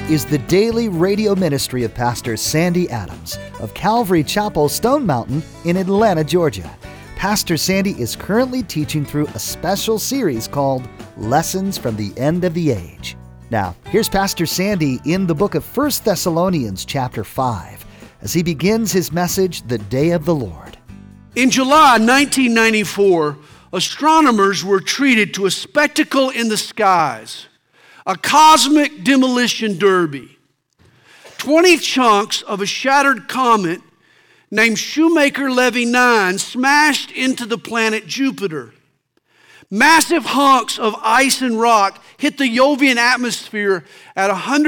is the daily radio ministry of Pastor Sandy Adams of Calvary Chapel, Stone Mountain in Atlanta, Georgia. Pastor Sandy is currently teaching through a special series called Lessons from the End of the Age. Now, here's Pastor Sandy in the book of 1 Thessalonians chapter 5 as he begins his message, The Day of the Lord. In July 1994, astronomers were treated to a spectacle in the skies, a cosmic demolition derby. 20 chunks of a shattered comet named Shoemaker-Levy 9 smashed into the planet Jupiter. Massive hunks of ice and rock hit the Jovian atmosphere at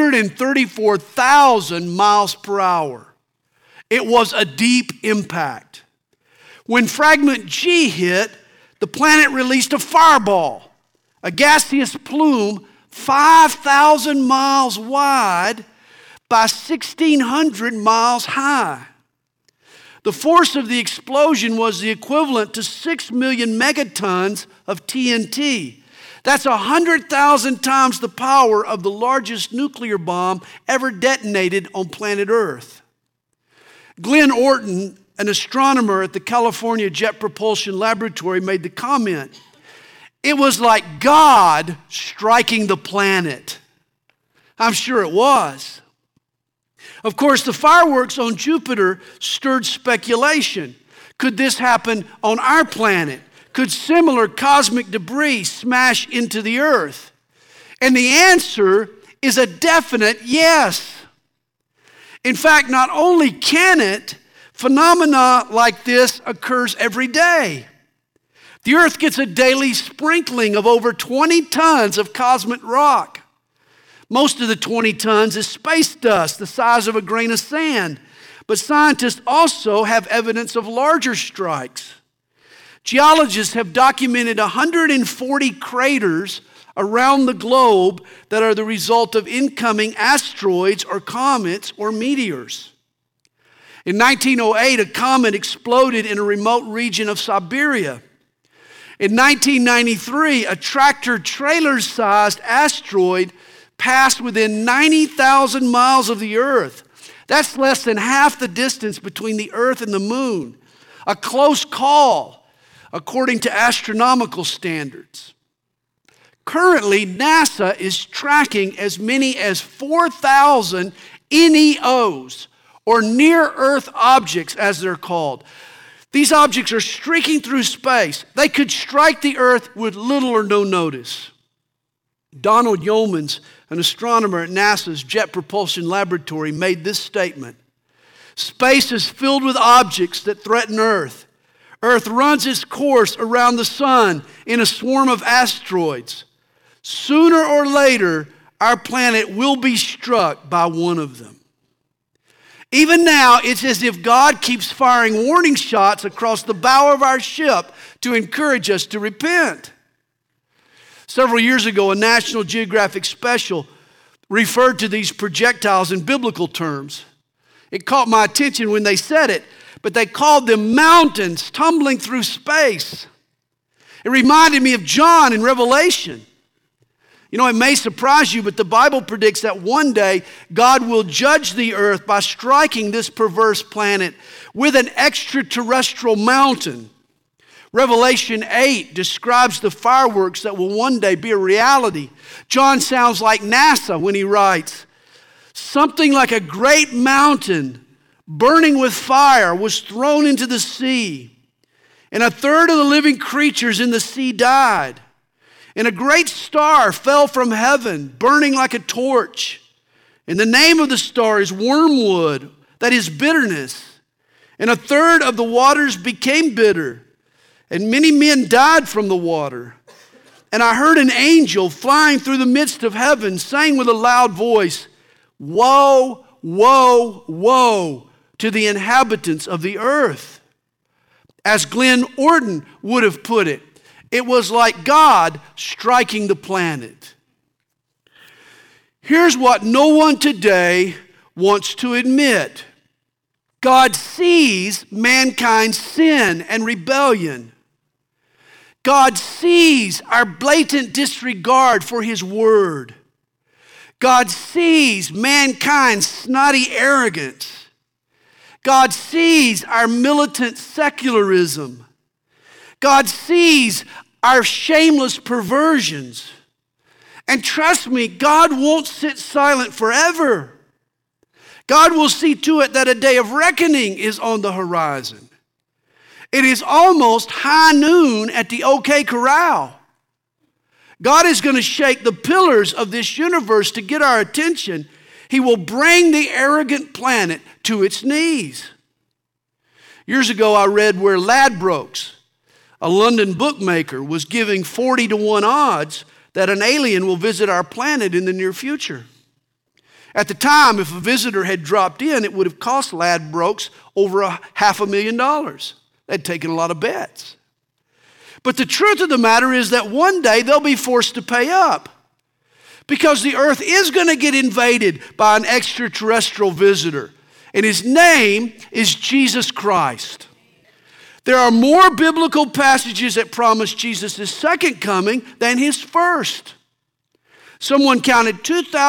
134,000 miles per hour. It was a deep impact. When fragment G hit, the planet released a fireball, a gaseous plume 5,000 miles wide by 1,600 miles high. The force of the explosion was the equivalent to 6 million megatons of TNT. That's 100,000 times the power of the largest nuclear bomb ever detonated on planet Earth. Glenn Orton, an astronomer at the California Jet Propulsion Laboratory, made the comment, "It was like God striking the planet." I'm sure it was. Of course, the fireworks on Jupiter stirred speculation. Could this happen on our planet? Could similar cosmic debris smash into the Earth? And the answer is a definite yes. In fact, not only can it, phenomena like this occurs every day. The Earth gets a daily sprinkling of over 20 tons of cosmic rock. Most of the 20 tons is space dust, the size of a grain of sand. But scientists also have evidence of larger strikes. Geologists have documented 140 craters around the globe that are the result of incoming asteroids or comets or meteors. In 1908, a comet exploded in a remote region of Siberia. In 1993, a tractor-trailer-sized asteroid passed within 90,000 miles of the Earth. That's less than half the distance between the Earth and the Moon. A close call, according to astronomical standards. Currently, NASA is tracking as many as 4,000 NEOs, or near-Earth objects as they're called. These objects are streaking through space. They could strike the Earth with little or no notice. Donald Yeomans, an astronomer at NASA's Jet Propulsion Laboratory, made this statement: "Space is filled with objects that threaten Earth. Earth runs its course around the sun in a swarm of asteroids. Sooner or later, our planet will be struck by one of them." Even now, it's as if God keeps firing warning shots across the bow of our ship to encourage us to repent. Several years ago, a National Geographic special referred to these projectiles in biblical terms. It caught my attention when they said it, but they called them mountains tumbling through space. It reminded me of John in Revelation. You know, it may surprise you, but the Bible predicts that one day God will judge the earth by striking this perverse planet with an extraterrestrial mountain. Revelation 8 describes the fireworks that will one day be a reality. John sounds like NASA when he writes, "Something like a great mountain burning with fire was thrown into the sea, and a third of the living creatures in the sea died. And a great star fell from heaven, burning like a torch. And the name of the star is wormwood, that is bitterness. And a third of the waters became bitter, and many men died from the water. And I heard an angel flying through the midst of heaven, saying with a loud voice, 'Woe, woe, woe to the inhabitants of the earth.'" As Glenn Orton would have put it, it was like God striking the planet. Here's what no one today wants to admit. God sees mankind's sin and rebellion. God sees our blatant disregard for His word. God sees mankind's snotty arrogance. God sees our militant secularism. God sees our shameless perversions. And trust me, God won't sit silent forever. God will see to it that a day of reckoning is on the horizon. It is almost high noon at the OK Corral. God is going to shake the pillars of this universe to get our attention. He will bring the arrogant planet to its knees. Years ago, I read where Ladbrokes, a London bookmaker, was giving 40-to-1 odds that an alien will visit our planet in the near future. At the time, if a visitor had dropped in, it would have cost Ladbrokes over $500,000. They'd taken a lot of bets. But the truth of the matter is that one day they'll be forced to pay up because the earth is going to get invaded by an extraterrestrial visitor, and his name is Jesus Christ. There are more biblical passages that promise Jesus' second coming than his first. Someone counted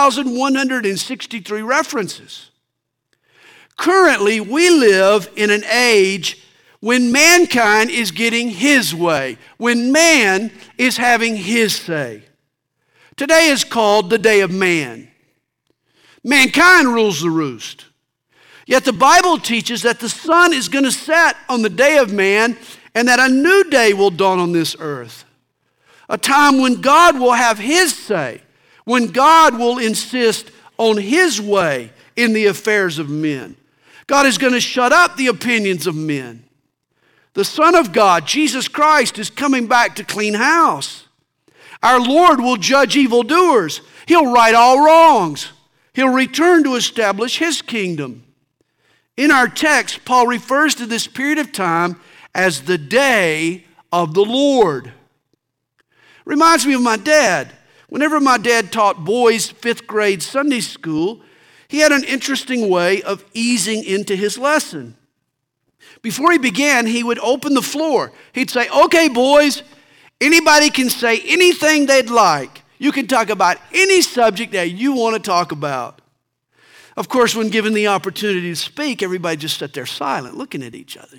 2,163 references. Currently, we live in an age when mankind is getting his way, when man is having his say. Today is called the day of man. Mankind rules the roost. Yet the Bible teaches that the sun is going to set on the day of man and that a new day will dawn on this earth. A time when God will have his say, when God will insist on his way in the affairs of men. God is going to shut up the opinions of men. The Son of God, Jesus Christ, is coming back to clean house. Our Lord will judge evildoers. He'll right all wrongs. He'll return to establish his kingdom. In our text, Paul refers to this period of time as the day of the Lord. Reminds me of my dad. Whenever my dad taught boys 5th grade Sunday school, he had an interesting way of easing into his lesson. Before he began, he would open the floor. He'd say, "Okay, boys, anybody can say anything they'd like. You can talk about any subject that you want to talk about." Of course, when given the opportunity to speak, everybody just sat there silent, looking at each other,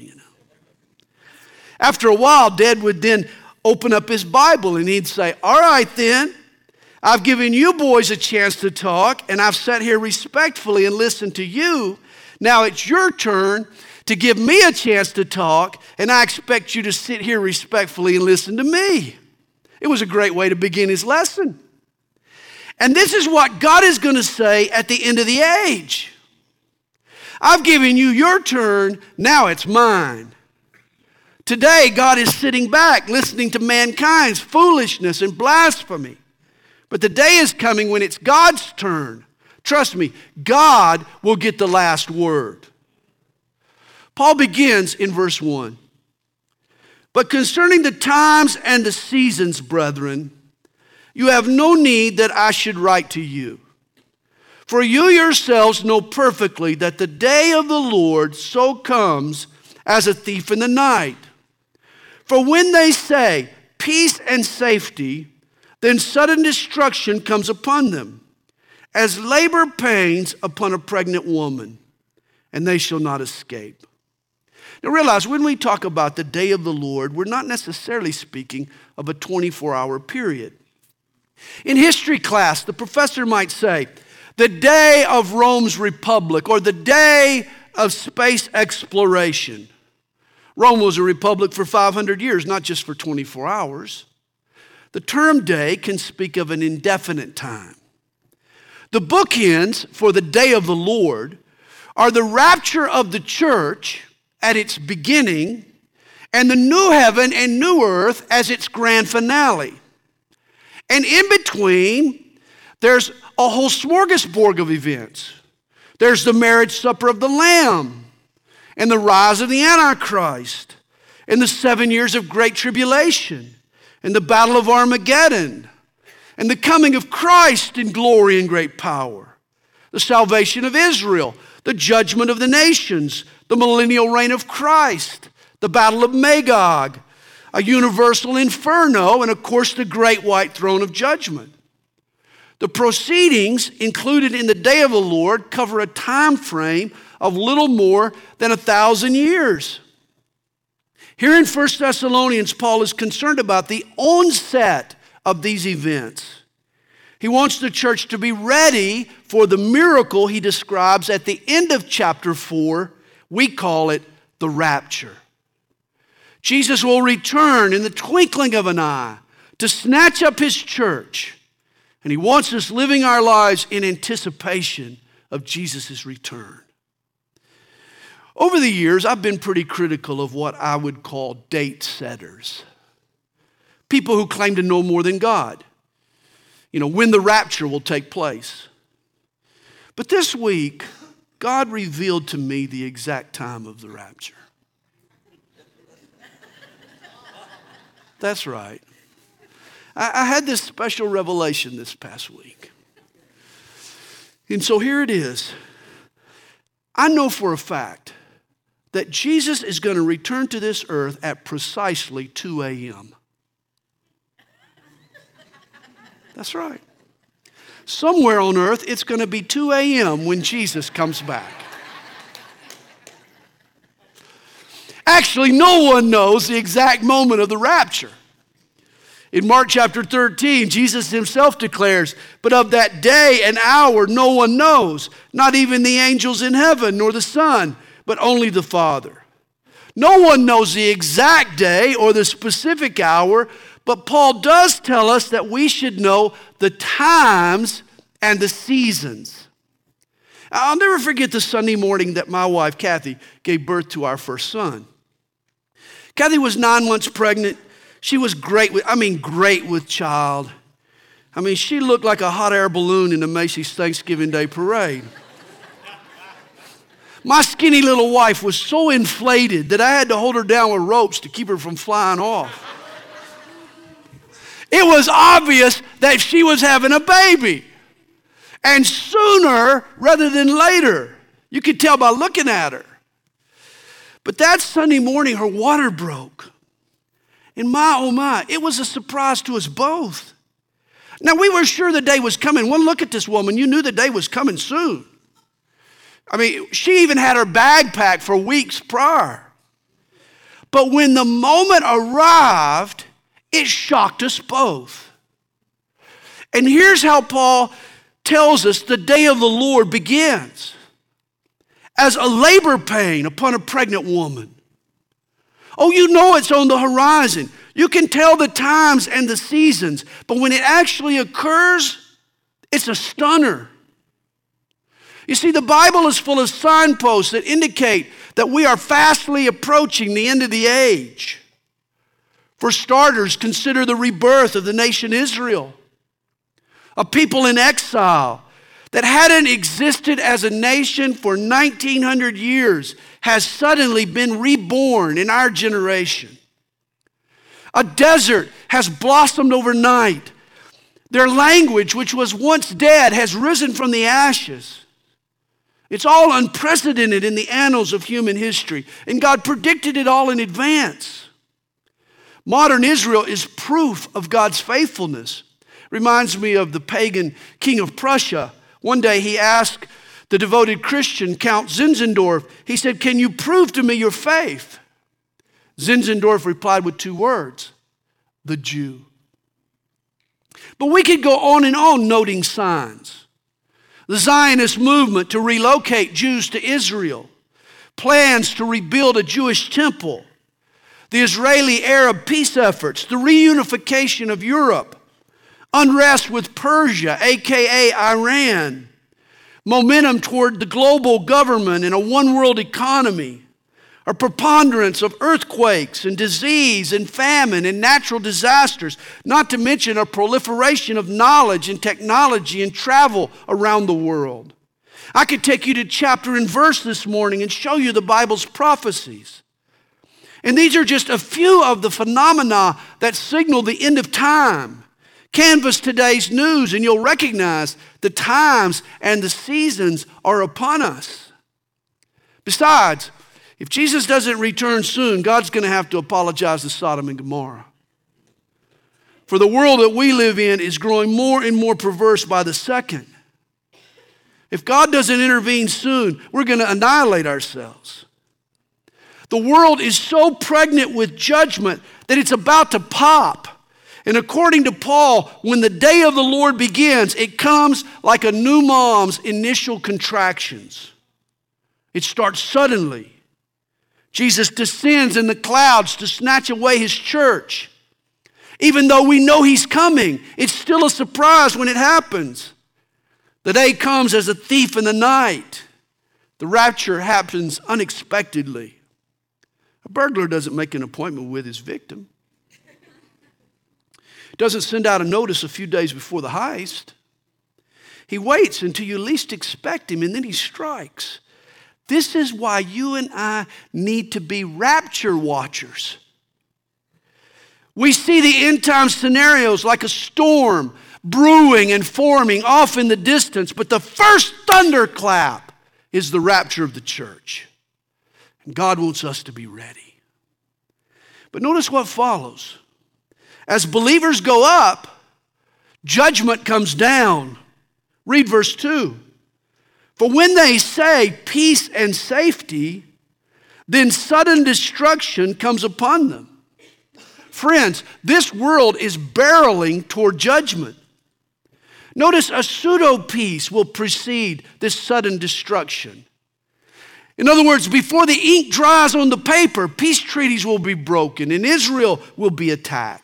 After a while, Dad would then open up his Bible and he'd say, "All right then, I've given you boys a chance to talk, and I've sat here respectfully and listened to you. Now it's your turn to give me a chance to talk, and I expect you to sit here respectfully and listen to me." It was a great way to begin his lesson. And this is what God is going to say at the end of the age. I've given you your turn, now it's mine. Today, God is sitting back listening to mankind's foolishness and blasphemy. But the day is coming when it's God's turn. Trust me, God will get the last word. Paul begins in verse 1. "But concerning the times and the seasons, brethren, you have no need that I should write to you. For you yourselves know perfectly that the day of the Lord so comes as a thief in the night. For when they say peace and safety, then sudden destruction comes upon them, as labor pains upon a pregnant woman, and they shall not escape." Now realize, when we talk about the day of the Lord, we're not necessarily speaking of a 24-hour period. In history class, the professor might say, the day of Rome's republic, or the day of space exploration. Rome was a republic for 500 years, not just for 24 hours. The term day can speak of an indefinite time. The bookends for the day of the Lord are the rapture of the church at its beginning and the new heaven and new earth as its grand finale. And in between, there's a whole smorgasbord of events. There's the marriage supper of the Lamb and the rise of the Antichrist and the 7 years of great tribulation and the battle of Armageddon and the coming of Christ in glory and great power, the salvation of Israel, the judgment of the nations, the millennial reign of Christ, the battle of Magog, a universal inferno, and of course the great white throne of judgment. The proceedings included in the day of the Lord cover a time frame of little more than 1,000 years. Here in 1 Thessalonians, Paul is concerned about the onset of these events. He wants the church to be ready for the miracle he describes at the end of chapter 4. We call it the rapture. Jesus will return in the twinkling of an eye to snatch up his church. And he wants us living our lives in anticipation of Jesus' return. Over the years, I've been pretty critical of what I would call date setters. People who claim to know more than God. When the rapture will take place. But this week, God revealed to me the exact time of the rapture. That's right. I had this special revelation this past week. And so here it is. I know for a fact that Jesus is going to return to this earth at precisely 2 a.m. That's right. Somewhere on earth, it's going to be 2 a.m. when Jesus comes back. Actually, no one knows the exact moment of the rapture. In Mark chapter 13, Jesus himself declares, "But of that day and hour no one knows, not even the angels in heaven, nor the Son, but only the Father." No one knows the exact day or the specific hour, but Paul does tell us that we should know the times and the seasons. I'll never forget the Sunday morning that my wife, Kathy, gave birth to our first son. Kathy was 9 months pregnant. She was great with child. She looked like a hot air balloon in the Macy's Thanksgiving Day Parade. My skinny little wife was so inflated that I had to hold her down with ropes to keep her from flying off. It was obvious that she was having a baby. And sooner rather than later. You could tell by looking at her. But that Sunday morning, her water broke. And oh my, it was a surprise to us both. Now, we were sure the day was coming. One look at this woman, you knew the day was coming soon. She even had her bag packed for weeks prior. But when the moment arrived, it shocked us both. And here's how Paul tells us the day of the Lord begins. As a labor pain upon a pregnant woman. Oh, you know it's on the horizon. You can tell the times and the seasons. But when it actually occurs, it's a stunner. You see, the Bible is full of signposts that indicate that we are fastly approaching the end of the age. For starters, consider the rebirth of the nation Israel. A people in exile that hadn't existed as a nation for 1,900 years has suddenly been reborn in our generation. A desert has blossomed overnight. Their language, which was once dead, has risen from the ashes. It's all unprecedented in the annals of human history, and God predicted it all in advance. Modern Israel is proof of God's faithfulness. Reminds me of the pagan king of Prussia. One day he asked the devoted Christian, Count Zinzendorf, he said, "Can you prove to me your faith?" Zinzendorf replied with 2 words, "The Jew." But we could go on and on noting signs. The Zionist movement to relocate Jews to Israel, plans to rebuild a Jewish temple, the Israeli-Arab peace efforts, the reunification of Europe, unrest with Persia, aka Iran, momentum toward the global government and a one-world economy, a preponderance of earthquakes and disease and famine and natural disasters, not to mention a proliferation of knowledge and technology and travel around the world. I could take you to chapter and verse this morning and show you the Bible's prophecies. And these are just a few of the phenomena that signal the end of time. Canvass today's news and you'll recognize the times and the seasons are upon us. Besides, if Jesus doesn't return soon, God's going to have to apologize to Sodom and Gomorrah. For the world that we live in is growing more and more perverse by the second. If God doesn't intervene soon, we're going to annihilate ourselves. The world is so pregnant with judgment that it's about to pop. And according to Paul, when the day of the Lord begins, it comes like a new mom's initial contractions. It starts suddenly. Jesus descends in the clouds to snatch away his church. Even though we know he's coming, it's still a surprise when it happens. The day comes as a thief in the night. The rapture happens unexpectedly. A burglar doesn't make an appointment with his victim. Doesn't send out a notice a few days before the heist. He waits until you least expect him, and then he strikes. This is why you and I need to be rapture watchers. We see the end time scenarios like a storm brewing and forming off in the distance, but the first thunderclap is the rapture of the church. And God wants us to be ready. But notice what follows. As believers go up, judgment comes down. Read verse 2. For when they say peace and safety, then sudden destruction comes upon them. Friends, this world is barreling toward judgment. Notice a pseudo-peace will precede this sudden destruction. In other words, before the ink dries on the paper, peace treaties will be broken and Israel will be attacked.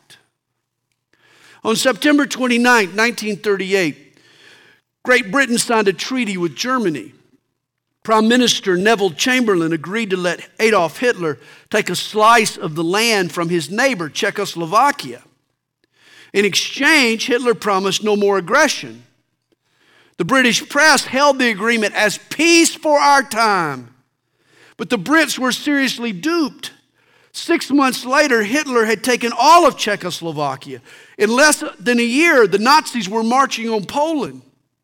On September 29, 1938, Great Britain signed a treaty with Germany. Prime Minister Neville Chamberlain agreed to let Adolf Hitler take a slice of the land from his neighbor, Czechoslovakia. In exchange, Hitler promised no more aggression. The British press held the agreement as peace for our time. But the Brits were seriously duped. 6 months later, Hitler had taken all of Czechoslovakia. In less than a year, the Nazis were marching on Poland.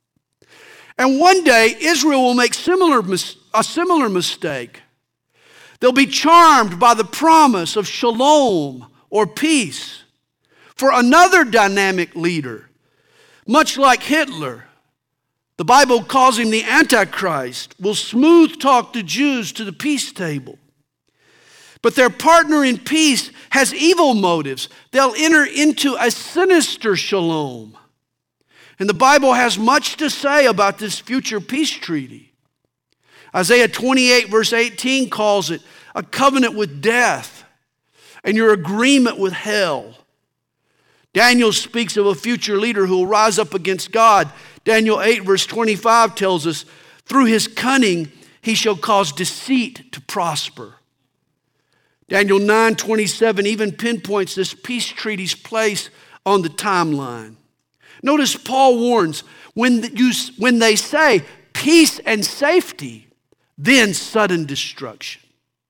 And one day, Israel will make a similar mistake. They'll be charmed by the promise of shalom or peace. For another dynamic leader, much like Hitler, the Bible calls him the Antichrist, will smooth talk the Jews to the peace table. But their partner in peace has evil motives. They'll enter into a sinister shalom. And the Bible has much to say about this future peace treaty. Isaiah 28 verse 18 calls it a covenant with death and your agreement with hell. Daniel speaks of a future leader who will rise up against God. Daniel 8 verse 25 tells us, through his cunning he shall cause deceit to prosper. Daniel 9:27 even pinpoints this peace treaty's place on the timeline. Notice Paul warns, when they say peace and safety, then sudden destruction.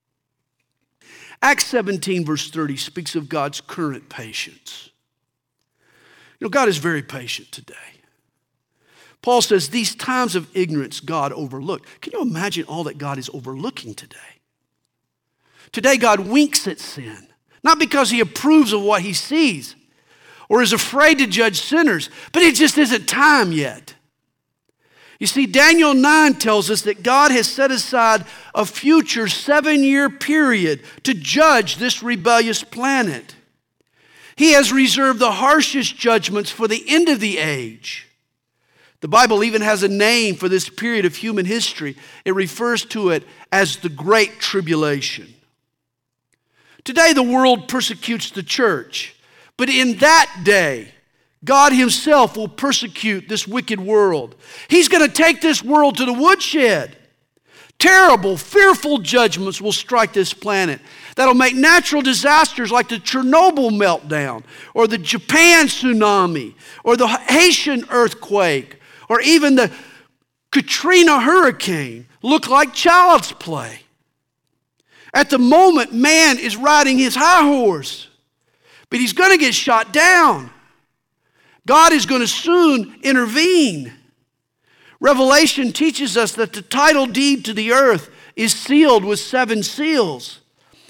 Acts 17 verse 30 speaks of God's current patience. You know, God is very patient today. Paul says these times of ignorance God overlooked. Can you imagine all that God is overlooking today? Today, God winks at sin, not because he approves of what he sees or is afraid to judge sinners, but it just isn't time yet. You see, Daniel 9 tells us that God has set aside a future 7-year period to judge this rebellious planet. He has reserved the harshest judgments for the end of the age. The Bible even has a name for this period of human history. It refers to it as the Great Tribulation. Today, the world persecutes the church, but in that day, God himself will persecute this wicked world. He's going to take this world to the woodshed. Terrible, fearful judgments will strike this planet that'll make natural disasters like the Chernobyl meltdown or the Japan tsunami or the Haitian earthquake or even the Katrina hurricane look like child's play. At the moment, man is riding his high horse, but he's going to get shot down. God is going to soon intervene. Revelation teaches us that the title deed to the earth is sealed with 7 seals.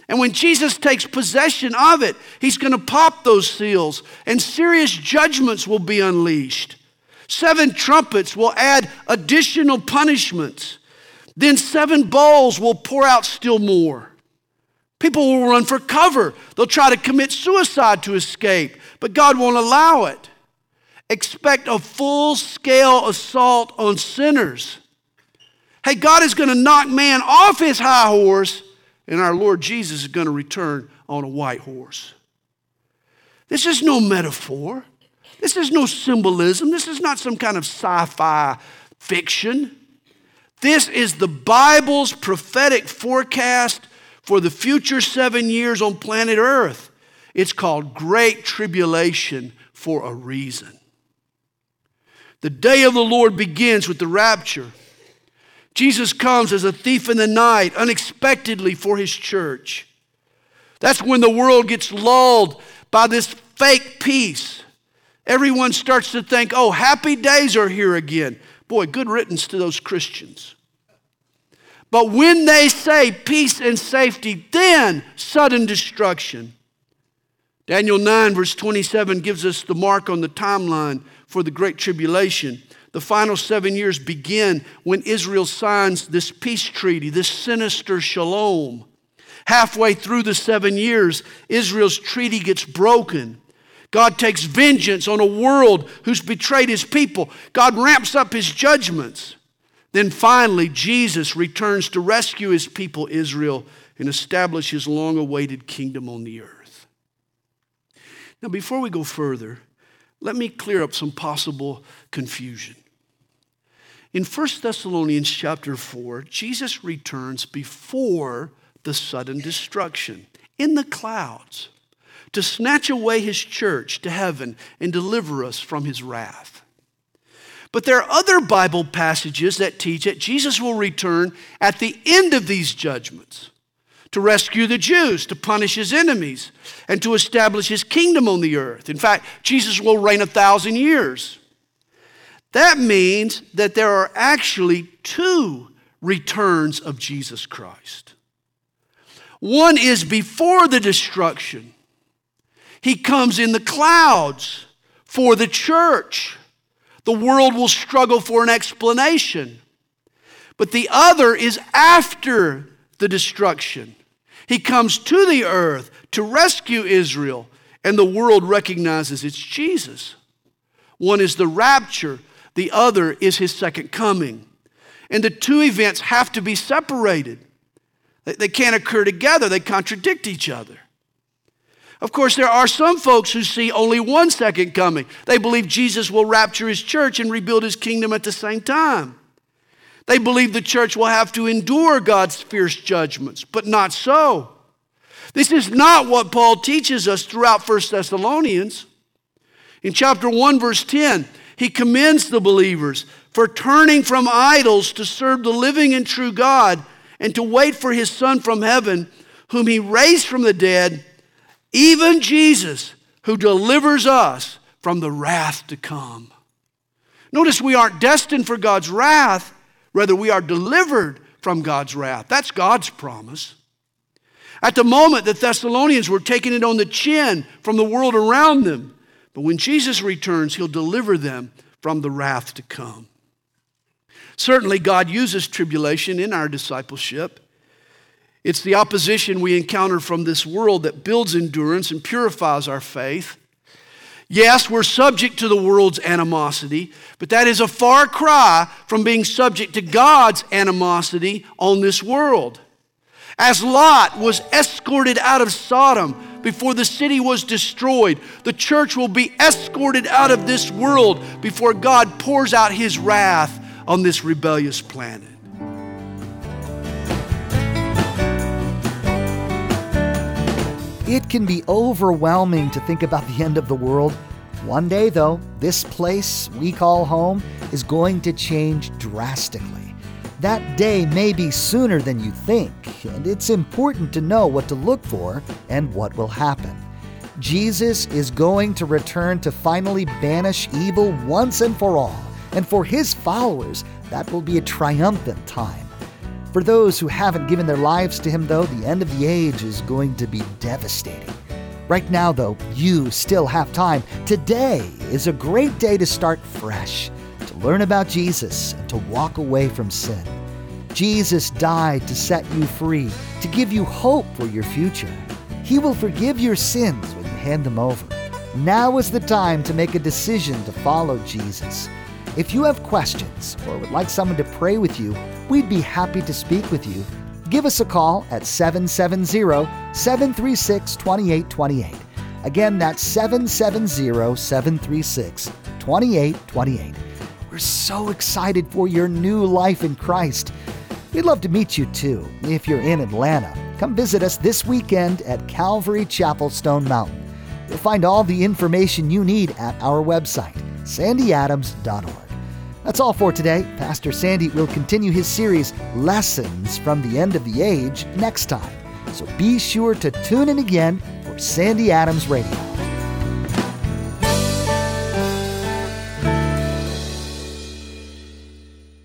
And when Jesus takes possession of it, he's going to pop those seals and serious judgments will be unleashed. 7 trumpets will add additional punishments. Then 7 bowls will pour out still more. People will run for cover. They'll try to commit suicide to escape, but God won't allow it. Expect a full-scale assault on sinners. Hey, God is going to knock man off his high horse, and our Lord Jesus is going to return on a white horse. This is no metaphor. This is no symbolism. This is not some kind of sci-fi fiction. This is the Bible's prophetic forecast for the future 7 years on planet Earth. It's called Great Tribulation for a reason. The day of the Lord begins with the rapture. Jesus comes as a thief in the night, unexpectedly for his church. That's when the world gets lulled by this fake peace. Everyone starts to think, oh, happy days are here again. Boy, good riddance to those Christians. But when they say peace and safety, then sudden destruction. Daniel 9 verse 27 gives us the mark on the timeline for the Great Tribulation. The final 7 years begin when Israel signs this peace treaty, this sinister shalom. Halfway through the 7 years, Israel's treaty gets broken. God takes vengeance on a world who's betrayed his people. God ramps up his judgments. Then finally, Jesus returns to rescue his people, Israel, and establish his long-awaited kingdom on the earth. Now, before we go further, let me clear up some possible confusion. In 1 Thessalonians chapter 4, Jesus returns before the sudden destruction in the clouds to snatch away his church to heaven and deliver us from his wrath. But there are other Bible passages that teach that Jesus will return at the end of these judgments to rescue the Jews, to punish his enemies, and to establish his kingdom on the earth. In fact, Jesus will reign 1,000 years. That means that there are actually 2 returns of Jesus Christ. One is before the destruction. He comes in the clouds for the church. The world will struggle for an explanation. But the other is after the destruction. He comes to the earth to rescue Israel, and the world recognizes it's Jesus. One is the rapture. The other is his second coming. And the 2 events have to be separated. They can't occur together. They contradict each other. Of course, there are some folks who see only one second coming. They believe Jesus will rapture his church and rebuild his kingdom at the same time. They believe the church will have to endure God's fierce judgments, but not so. This is not what Paul teaches us throughout 1 Thessalonians. In chapter 1, verse 10, he commends the believers for turning from idols to serve the living and true God and to wait for his Son from heaven, whom he raised from the dead, even Jesus, who delivers us from the wrath to come. Notice we aren't destined for God's wrath. Rather, we are delivered from God's wrath. That's God's promise. At the moment, the Thessalonians were taking it on the chin from the world around them. But when Jesus returns, he'll deliver them from the wrath to come. Certainly, God uses tribulation in our discipleship. It's the opposition we encounter from this world that builds endurance and purifies our faith. Yes, we're subject to the world's animosity, but that is a far cry from being subject to God's animosity on this world. As Lot was escorted out of Sodom before the city was destroyed, the church will be escorted out of this world before God pours out his wrath on this rebellious planet. It can be overwhelming to think about the end of the world. One day, though, this place we call home is going to change drastically. That day may be sooner than you think, and it's important to know what to look for and what will happen. Jesus is going to return to finally banish evil once and for all, and for his followers, that will be a triumphant time. For those who haven't given their lives to Him, though, the end of the age is going to be devastating. Right now, though, you still have time. Today is a great day to start fresh, to learn about Jesus and to walk away from sin. Jesus died to set you free, to give you hope for your future. He will forgive your sins when you hand them over. Now is the time to make a decision to follow Jesus. If you have questions or would like someone to pray with you, we'd be happy to speak with you. Give us a call at 770-736-2828. Again, that's 770-736-2828. We're so excited for your new life in Christ. We'd love to meet you too. If you're in Atlanta, come visit us this weekend at Calvary Chapel Stone Mountain. You'll find all the information you need at our website, sandyadams.org. That's all for today. Pastor Sandy will continue his series, Lessons from the End of the Age, next time. So be sure to tune in again for Sandy Adams Radio.